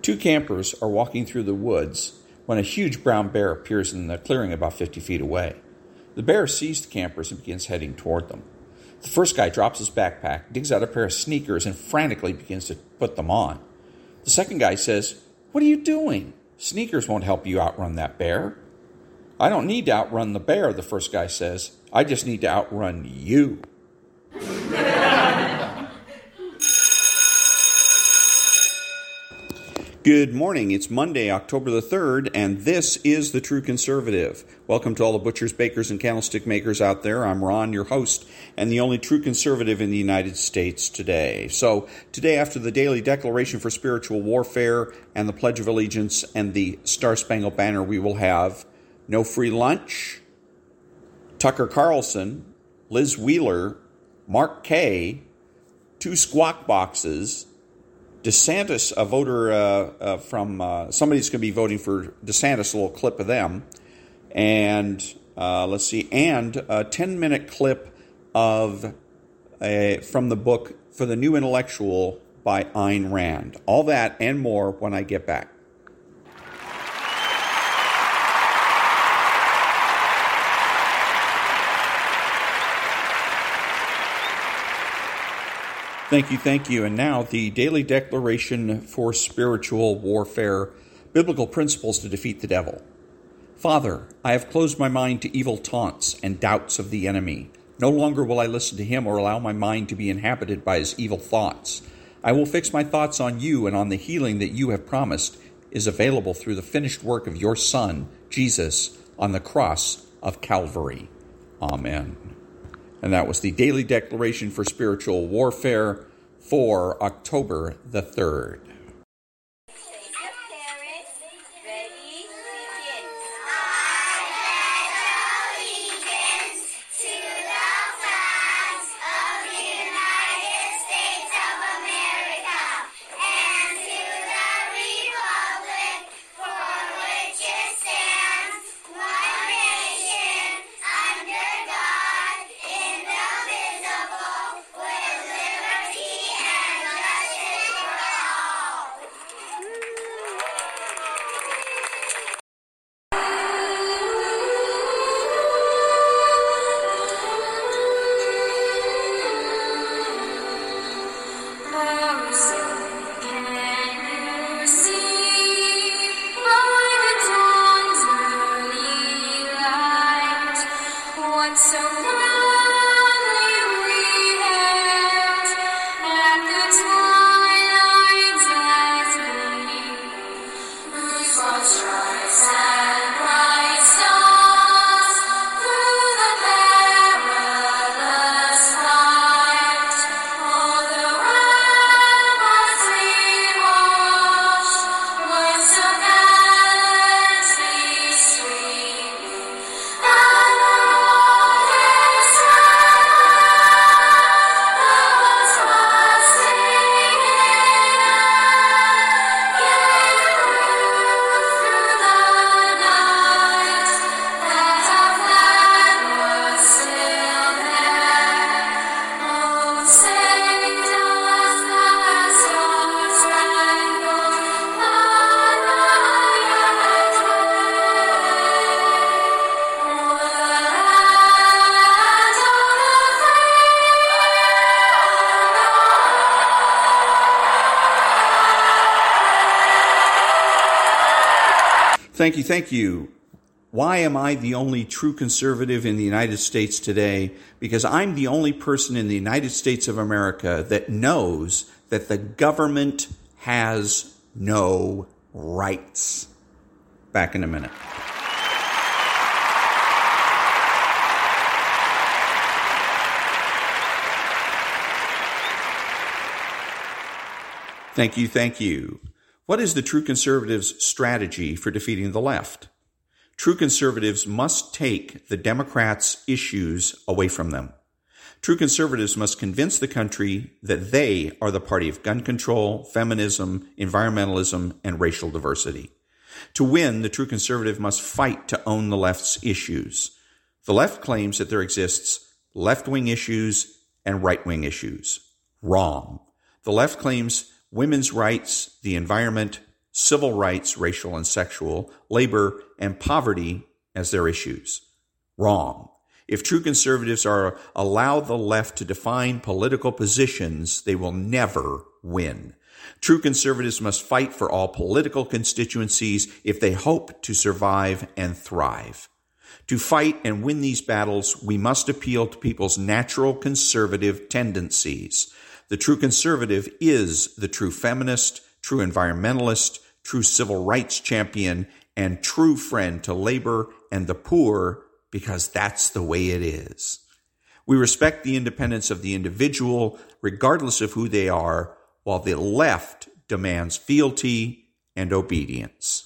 Two campers are walking through the woods when a huge brown bear appears in the clearing about 50 feet away. The bear sees the campers and begins heading toward them. The first guy drops his backpack, digs out a pair of sneakers, and frantically begins to put them on. The second guy says, "What are you doing? Sneakers won't help you outrun that bear." "I don't need to outrun the bear," the first guy says. "I just need to outrun you." Good morning. It's Monday, October the 3rd, and this is The True Conservative. Welcome to all the butchers, bakers, and candlestick makers out there. I'm Ron, your host, and the only true conservative in the United States today. So, today, after the daily declaration for spiritual warfare and the Pledge of Allegiance and the Star-Spangled Banner, we will have no free lunch, Tucker Carlson, Liz Wheeler, Mark Kaye, two squawk boxes, DeSantis, a voter somebody's going to be voting for DeSantis, a little clip of them, and a 10-minute clip of from the book For the New Intellectual by Ayn Rand. All that and more when I get back. Thank you. And now, the Daily Declaration for Spiritual Warfare, Biblical Principles to Defeat the Devil. Father, I have closed my mind to evil taunts and doubts of the enemy. No longer will I listen to him or allow my mind to be inhabited by his evil thoughts. I will fix my thoughts on you and on the healing that you have promised is available through the finished work of your Son, Jesus, on the cross of Calvary. Amen. And that was the Daily Declaration for Spiritual Warfare for October the 3rd. Thank you. Why am I the only true conservative in the United States today? Because I'm the only person in the United States of America that knows that the government has no rights. Back in a minute. Thank you. What is the true conservative's strategy for defeating the left? True conservatives must take the Democrats' issues away from them. True conservatives must convince the country that they are the party of gun control, feminism, environmentalism, and racial diversity. To win, the true conservative must fight to own the left's issues. The left claims that there exists left-wing issues and right-wing issues. Wrong. The left claims women's rights, the environment, civil rights, racial and sexual, labor, and poverty as their issues. Wrong. If true conservatives are allow the left to define political positions, they will never win. True conservatives must fight for all political constituencies if they hope to survive and thrive. To fight and win these battles, we must appeal to people's natural conservative tendencies. The true conservative is the true feminist, true environmentalist, true civil rights champion, and true friend to labor and the poor, because that's the way it is. We respect the independence of the individual, regardless of who they are, while the left demands fealty and obedience.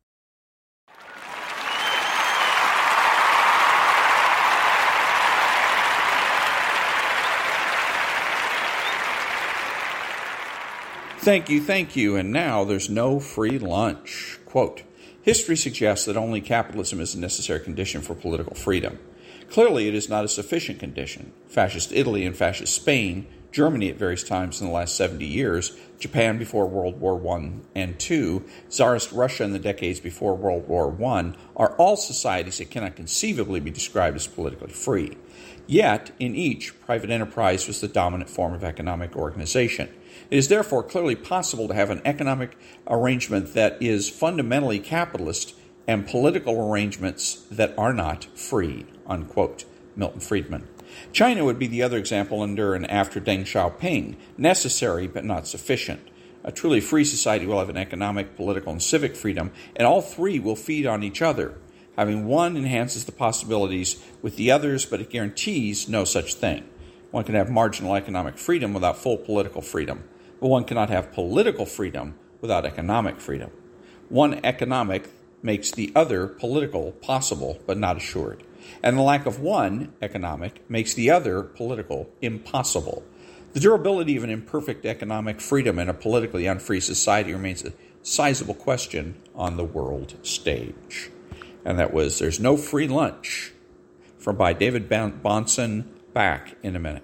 Thank you, and now there's no free lunch. Quote, history suggests that only capitalism is a necessary condition for political freedom. Clearly, it is not a sufficient condition. Fascist Italy and Fascist Spain, Germany at various times in the last 70 years, Japan before World War I and II, Tsarist Russia in the decades before World War I, are all societies that cannot conceivably be described as politically free. Yet, in each, private enterprise was the dominant form of economic organization. It is therefore clearly possible to have an economic arrangement that is fundamentally capitalist and political arrangements that are not free, unquote. Milton Friedman. China would be the other example under and after Deng Xiaoping, necessary but not sufficient. A truly free society will have an economic, political, and civic freedom, and all three will feed on each other. Having one enhances the possibilities with the others, but it guarantees no such thing. One can have marginal economic freedom without full political freedom, but one cannot have political freedom without economic freedom. One economic makes the other political possible but not assured, and the lack of one economic makes the other political impossible. The durability of an imperfect economic freedom in a politically unfree society remains a sizable question on the world stage. And that was There's No Free Lunch by David Bahnsen. Back in a minute.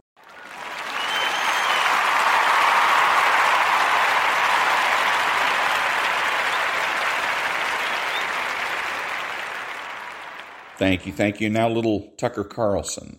Thank you. Now little Tucker Carlson.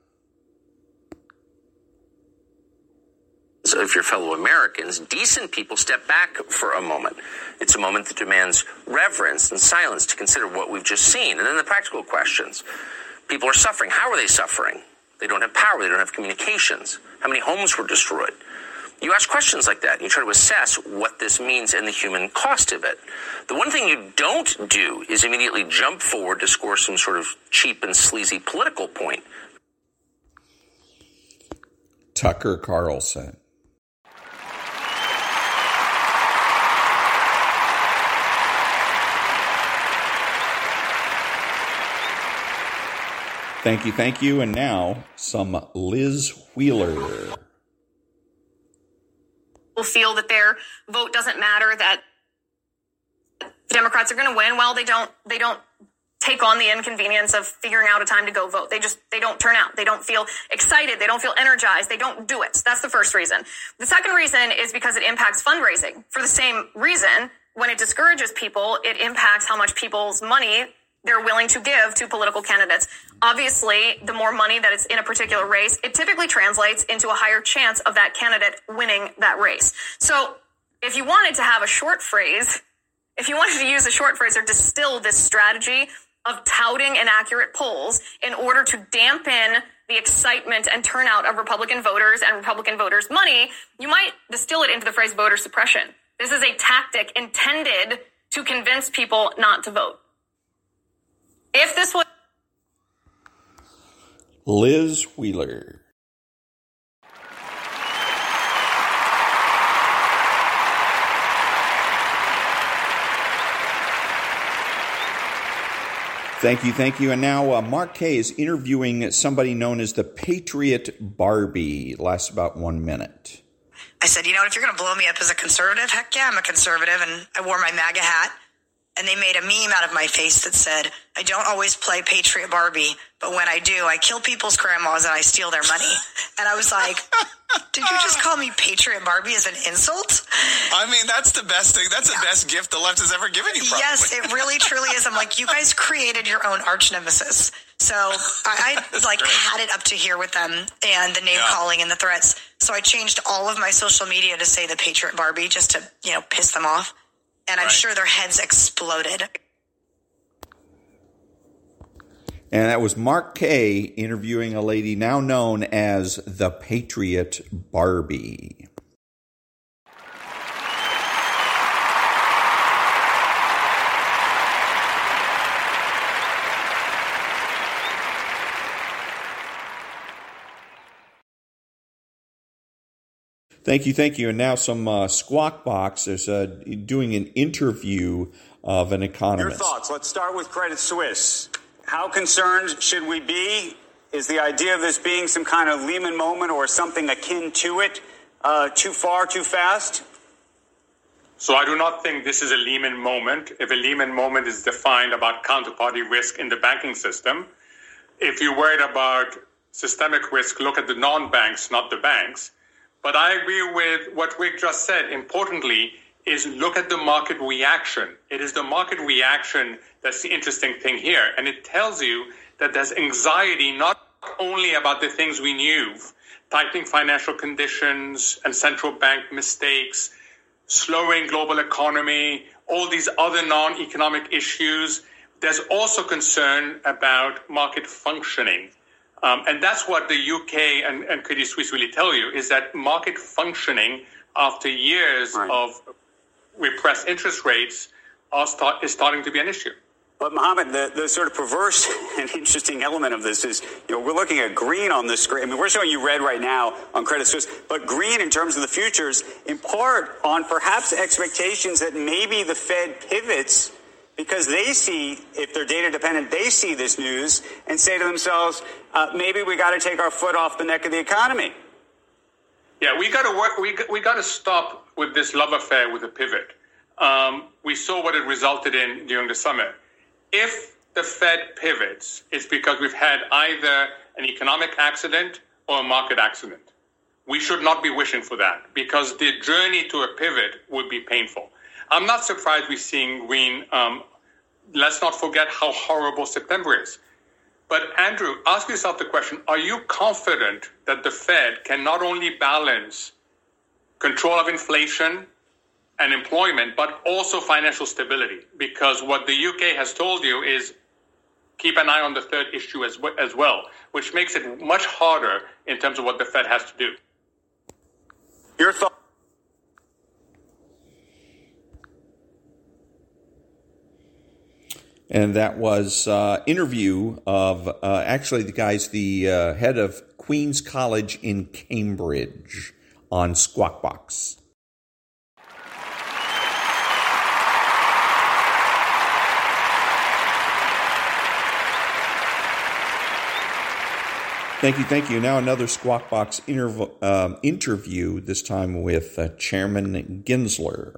So if your fellow Americans, decent people, step back for a moment. It's a moment that demands reverence and silence to consider what we've just seen. And then the practical questions. People are suffering. How are they suffering? They don't have power. They don't have communications. How many homes were destroyed? You ask questions like that, and you try to assess what this means and the human cost of it. The one thing you don't do is immediately jump forward to score some sort of cheap and sleazy political point. Tucker Carlson. Thank you. And now, some Liz Wheeler. Will feel that their vote doesn't matter, that the Democrats are going to win. Well, they don't take on the inconvenience of figuring out a time to go vote. They don't turn out. They don't feel excited. They don't feel energized. They don't do it. That's the first reason. The second reason is because it impacts fundraising. For the same reason, when it discourages people, it impacts how much people's money they're willing to give to political candidates. Obviously, the more money that is in a particular race, it typically translates into a higher chance of that candidate winning that race. So if you wanted to have a short phrase, if you wanted to use a short phrase or distill this strategy of touting inaccurate polls in order to dampen the excitement and turnout of Republican voters and Republican voters' money, you might distill it into the phrase voter suppression. This is a tactic intended to convince people not to vote. If this was Liz Wheeler. Thank you. And now Mark Kaye is interviewing somebody known as the Patriot Barbie. It lasts about 1 minute. I said, if you're going to blow me up as a conservative, heck yeah, I'm a conservative, and I wore my MAGA hat and they made a meme out of my face that said, I don't always play Patriot Barbie, but when I do, I kill people's grandmas and I steal their money. And I was like, did you just call me Patriot Barbie as an insult? I mean, that's the best thing. That's the best gift the left has ever given you, probably. Yes, it really, truly is. I'm like, you guys created your own arch nemesis. So I had it up to here with them and the name calling and the threats. So I changed all of my social media to say the Patriot Barbie just to, piss them off. And I'm sure their heads exploded. And that was Mark Kaye interviewing a lady now known as the Patriot Barbie. Thank you. And now some Squawk Box is doing an interview of an economist. Your thoughts. Let's start with Credit Suisse. How concerned should we be? Is the idea of this being some kind of Lehman moment or something akin to it too far, too fast? So I do not think this is a Lehman moment. If a Lehman moment is defined about counterparty risk in the banking system, if you're worried about systemic risk, look at the non-banks, not the banks. But I agree with what Rick just said. Importantly, is look at the market reaction. It is the market reaction that's the interesting thing here. And it tells you that there's anxiety not only about the things we knew, tightening financial conditions and central bank mistakes, slowing global economy, all these other non-economic issues. There's also concern about market functioning. And that's what the UK and Credit Suisse really tell you, is that market functioning after years of repressed interest rates is starting to be an issue. But Mohammed, the sort of perverse and interesting element of this is, we're looking at green on the screen. I mean, we're showing you red right now on Credit Suisse, but green in terms of the futures, in part on perhaps expectations that maybe the Fed pivots because they see, if they're data dependent, they see this news and say to themselves, maybe we got to take our foot off the neck of the economy. Yeah, we got to work. We got to stop with this love affair with the pivot. We saw what it resulted in during the summer. If the Fed pivots, it's because we've had either an economic accident or a market accident. We should not be wishing for that because the journey to a pivot would be painful. I'm not surprised we're seeing green. Let's not forget how horrible September is. But Andrew, ask yourself the question, are you confident that the Fed can not only balance control of inflation and employment, but also financial stability? Because what the UK has told you is keep an eye on the third issue as well, which makes it much harder in terms of what the Fed has to do. Your thought? And that was interview of actually the head of Queen's College in Cambridge on Squawk Box. Thank you. Now another Squawk Box interview, this time with Chairman Gensler.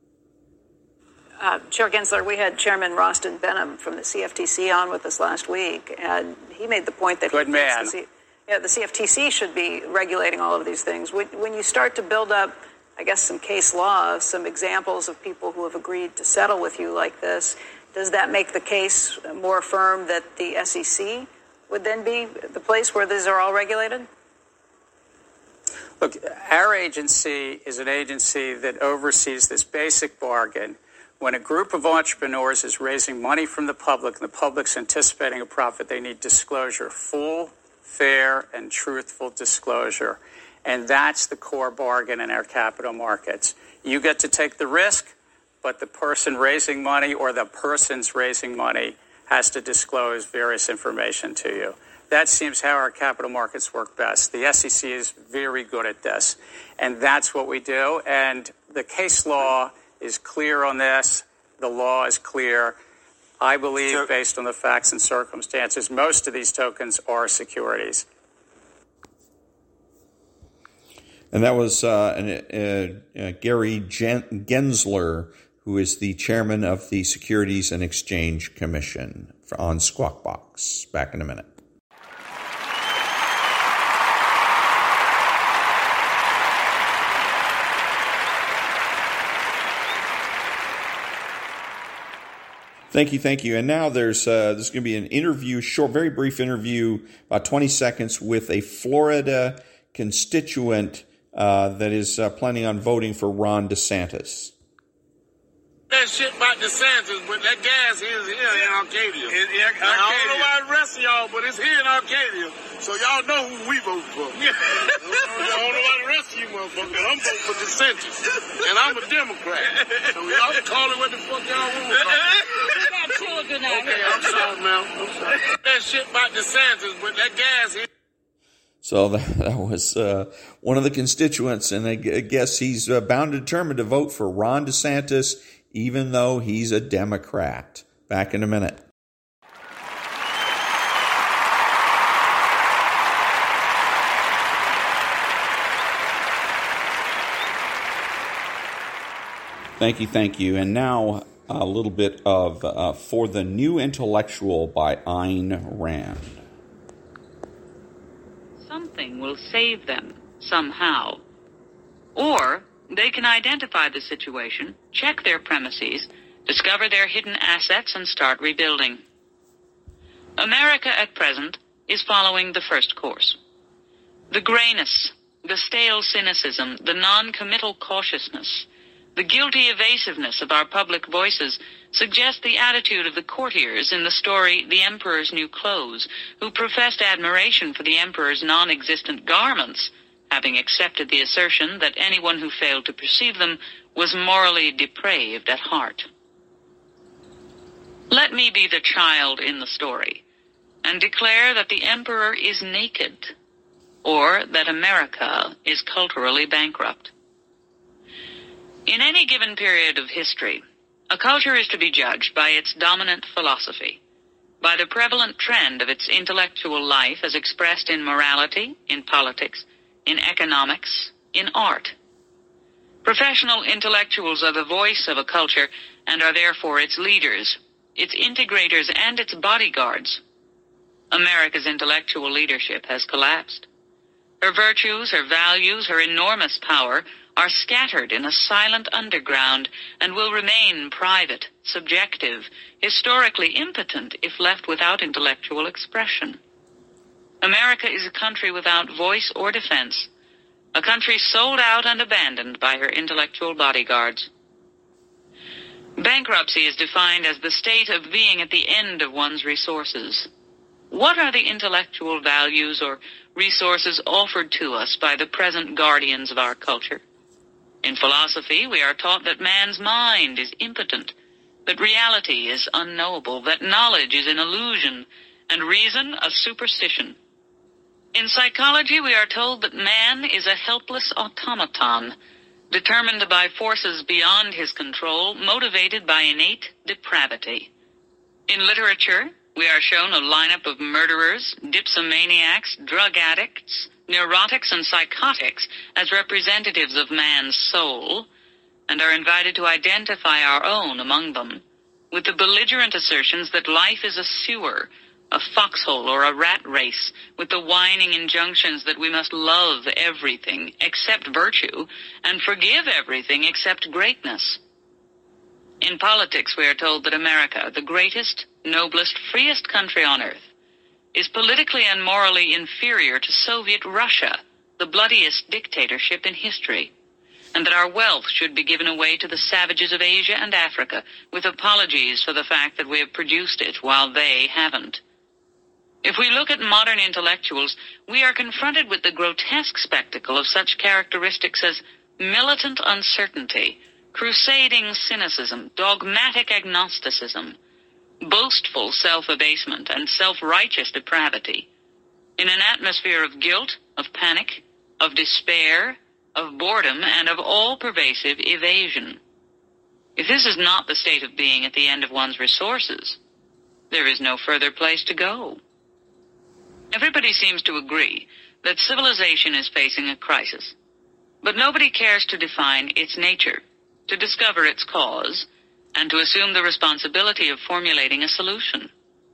Chair Gensler, we had Chairman Rostin Benham from the CFTC on with us last week, and he made the point that the CFTC should be regulating all of these things. When you start to build up, I guess, some case law, some examples of people who have agreed to settle with you like this, does that make the case more firm that the SEC would then be the place where these are all regulated? Look, our agency is an agency that oversees this basic bargain. When a group of entrepreneurs is raising money from the public and the public's anticipating a profit, they need disclosure, full, fair, and truthful disclosure. And that's the core bargain in our capital markets. You get to take the risk, but the person raising money or the persons raising money has to disclose various information to you. That seems how our capital markets work best. The SEC is very good at this, and that's what we do. And the case law is clear on this. The law is clear. I believe, based on the facts and circumstances, most of these tokens are securities. And that was Gary Gensler, who is the chairman of the Securities and Exchange Commission, on Squawk Box. Back in a minute. Thank you. And now there's going to be an interview, very brief interview, about 20 seconds, with a Florida constituent that is planning on voting for Ron DeSantis. That shit about DeSantis, but that gas is here in Arcadia. I don't know about the rest of y'all, but it's here in Arcadia. So y'all know who we vote for. I don't know about the rest of you motherfuckers. I'm voting for DeSantis. And I'm a Democrat. So y'all can call it what the fuck y'all want to call it. Okay, I'm sorry, man. I'm sorry. That shit about DeSantis, but that gas here. So that was one of the constituents, and I guess he's bound and determined to vote for Ron DeSantis, even though he's a Democrat. Back in a minute. Thank you. And now a little bit of For the New Intellectual by Ayn Rand. Something will save them somehow. Or they can identify the situation, check their premises, discover their hidden assets, and start rebuilding. America at present is following the first course. The grayness, the stale cynicism, the non-committal cautiousness, the guilty evasiveness of our public voices suggest the attitude of the courtiers in the story The Emperor's New Clothes, who professed admiration for the emperor's non-existent garments, having accepted the assertion that anyone who failed to perceive them was morally depraved at heart. Let me be the child in the story and declare that the emperor is naked, or that America is culturally bankrupt. In any given period of history, a culture is to be judged by its dominant philosophy, by the prevalent trend of its intellectual life as expressed in morality, in politics, in economics, in art. Professional intellectuals are the voice of a culture and are therefore its leaders, its integrators, and its bodyguards. America's intellectual leadership has collapsed. Her virtues, her values, her enormous power are scattered in a silent underground and will remain private, subjective, historically impotent if left without intellectual expression. America is a country without voice or defense, a country sold out and abandoned by her intellectual bodyguards. Bankruptcy is defined as the state of being at the end of one's resources. What are the intellectual values or resources offered to us by the present guardians of our culture? In philosophy, we are taught that man's mind is impotent, that reality is unknowable, that knowledge is an illusion, and reason a superstition. In psychology, we are told that man is a helpless automaton, determined by forces beyond his control, motivated by innate depravity. In literature, we are shown a lineup of murderers, dipsomaniacs, drug addicts, neurotics, and psychotics as representatives of man's soul, and are invited to identify our own among them, with the belligerent assertions that life is a sewer, a foxhole, or a rat race, with the whining injunctions that we must love everything except virtue, and forgive everything except greatness. In politics, we are told that America, the greatest, noblest, freest country on earth, is politically and morally inferior to Soviet Russia, the bloodiest dictatorship in history, and that our wealth should be given away to the savages of Asia and Africa, with apologies for the fact that we have produced it while they haven't. If we look at modern intellectuals, we are confronted with the grotesque spectacle of such characteristics as militant uncertainty, crusading cynicism, dogmatic agnosticism, boastful self-abasement, and self-righteous depravity, in an atmosphere of guilt, of panic, of despair, of boredom, and of all-pervasive evasion. If this is not the state of being at the end of one's resources, there is no further place to go. Everybody seems to agree that civilization is facing a crisis, but nobody cares to define its nature, to discover its cause, and to assume the responsibility of formulating a solution.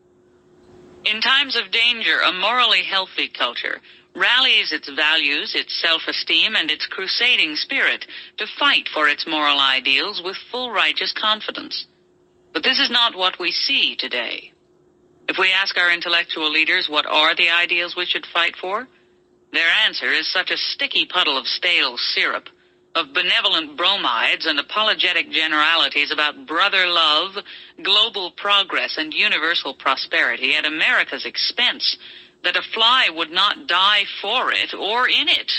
In times of danger, a morally healthy culture rallies its values, its self-esteem, and its crusading spirit to fight for its moral ideals with full righteous confidence. But this is not what we see today. If we ask our intellectual leaders what are the ideals we should fight for, their answer is such a sticky puddle of stale syrup, of benevolent bromides and apologetic generalities about brother love, global progress, and universal prosperity at America's expense, that a fly would not die for it or in it.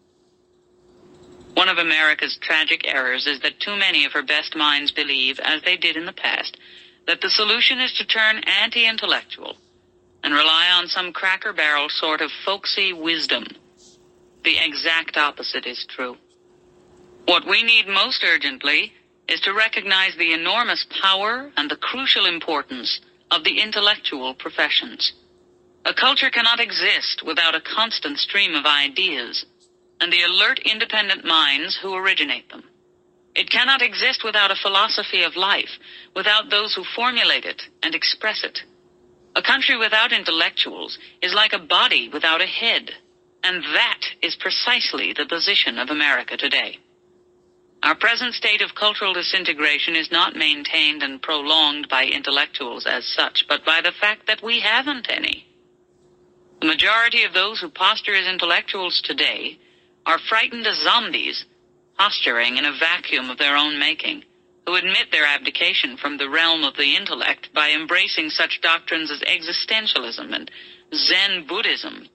One of America's tragic errors is that too many of her best minds believe, as they did in the past, that the solution is to turn anti-intellectual and rely on some cracker-barrel sort of folksy wisdom. The exact opposite is true. What we need most urgently is to recognize the enormous power and the crucial importance of the intellectual professions. A culture cannot exist without a constant stream of ideas and the alert, independent minds who originate them. It cannot exist without a philosophy of life, without those who formulate it and express it. A country without intellectuals is like a body without a head, and that is precisely the position of America today. Our present state of cultural disintegration is not maintained and prolonged by intellectuals as such, but by the fact that we haven't any. The majority of those who posture as intellectuals today are frightened as zombies, posturing in a vacuum of their own making, who admit their abdication from the realm of the intellect by embracing such doctrines as existentialism and Zen Buddhism.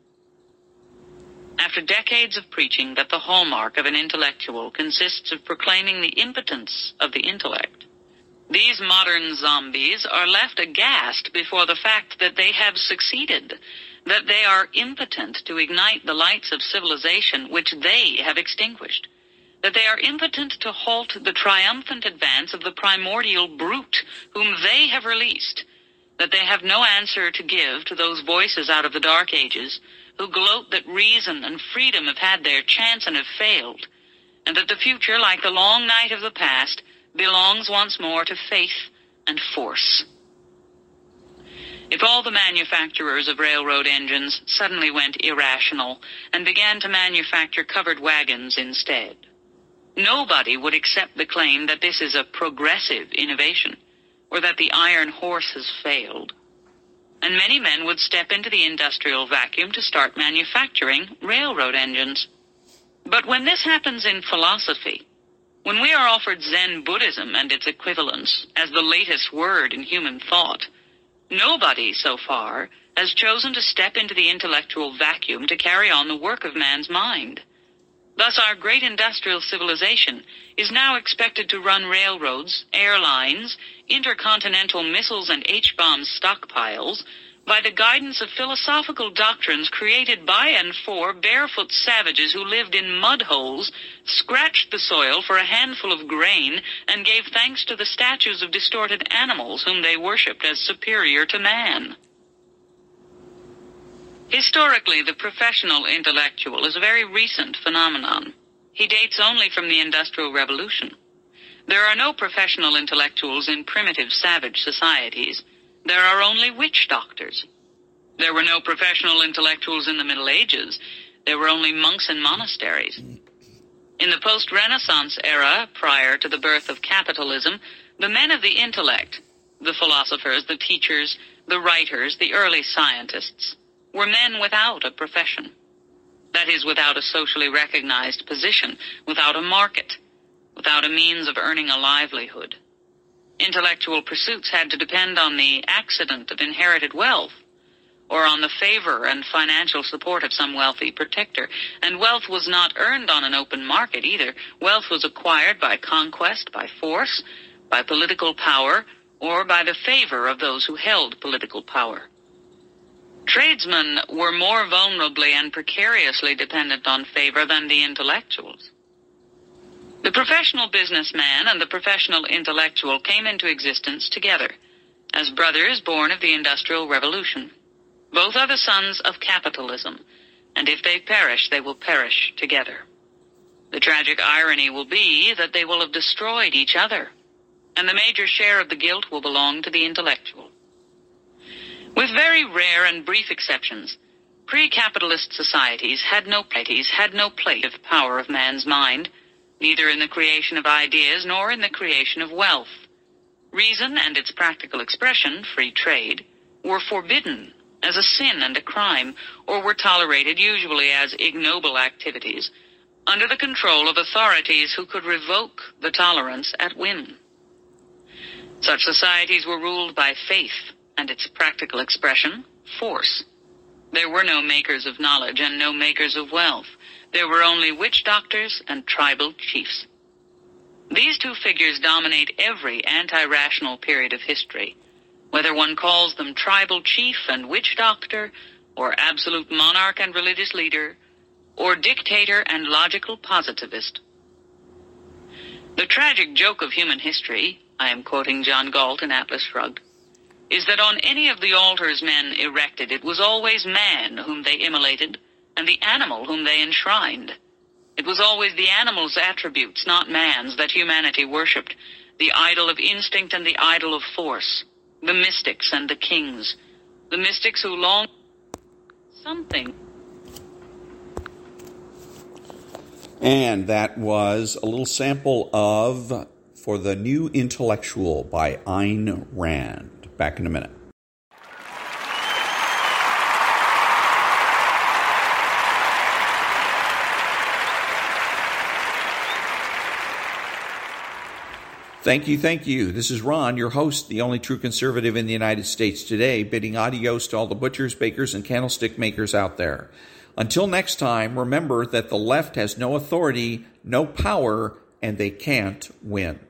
After decades of preaching that the hallmark of an intellectual consists of proclaiming the impotence of the intellect, these modern zombies are left aghast before the fact that they have succeeded, that they are impotent to ignite the lights of civilization which they have extinguished, that they are impotent to halt the triumphant advance of the primordial brute whom they have released, that they have no answer to give to those voices out of the Dark Ages who gloat that reason and freedom have had their chance and have failed, and that the future, like the long night of the past, belongs once more to faith and force. If all the manufacturers of railroad engines suddenly went irrational and began to manufacture covered wagons instead, nobody would accept the claim that this is a progressive innovation, or that the iron horse has failed. And many men would step into the industrial vacuum to start manufacturing railroad engines. But when this happens in philosophy, when we are offered Zen Buddhism and its equivalents as the latest word in human thought, nobody, so far, has chosen to step into the intellectual vacuum to carry on the work of man's mind. Thus, our great industrial civilization is now expected to run railroads, airlines, intercontinental missiles, and H-bomb stockpiles by the guidance of philosophical doctrines created by and for barefoot savages who lived in mud holes, scratched the soil for a handful of grain, and gave thanks to the statues of distorted animals whom they worshipped as superior to man. Historically, the professional intellectual is a very recent phenomenon. He dates only from the Industrial Revolution. There are no professional intellectuals in primitive savage societies. There are only witch doctors. There were no professional intellectuals in the Middle Ages. There were only monks in monasteries. In the post-Renaissance era, prior to the birth of capitalism, the men of the intellect, the philosophers, the teachers, the writers, the early scientists, were men without a profession. That is, without a socially recognized position, without a market, without a means of earning a livelihood. Intellectual pursuits had to depend on the accident of inherited wealth, or on the favor and financial support of some wealthy protector. And wealth was not earned on an open market either. Wealth was acquired by conquest, by force, by political power, or by the favor of those who held political power. Tradesmen were more vulnerably and precariously dependent on favor than the intellectuals. The professional businessman and the professional intellectual came into existence together, as brothers born of the Industrial Revolution. Both are the sons of capitalism, and if they perish, they will perish together. The tragic irony will be that they will have destroyed each other, and the major share of the guilt will belong to the intellectual. With very rare and brief exceptions, pre-capitalist societies had no place of power of man's mind, neither in the creation of ideas nor in the creation of wealth. Reason and its practical expression, free trade, were forbidden as a sin and a crime, or were tolerated usually as ignoble activities, under the control of authorities who could revoke the tolerance at whim. Such societies were ruled by faith and its practical expression, force. There were no makers of knowledge and no makers of wealth. There were only witch doctors and tribal chiefs. These two figures dominate every anti-rational period of history, whether one calls them tribal chief and witch doctor, or absolute monarch and religious leader, or dictator and logical positivist. The tragic joke of human history, I am quoting John Galt in Atlas Shrugged, is that on any of the altars men erected, it was always man whom they immolated and the animal whom they enshrined. It was always the animal's attributes, not man's, that humanity worshipped, the idol of instinct and the idol of force, the mystics and the kings, the mystics who long something. And that was a little sample of For the New Intellectual by Ayn Rand. Back in a minute. Thank you. This is Ron, your host, the only true conservative in the United States today, bidding adios to all the butchers, bakers, and candlestick makers out there. Until next time, remember that the left has no authority, no power, and they can't win.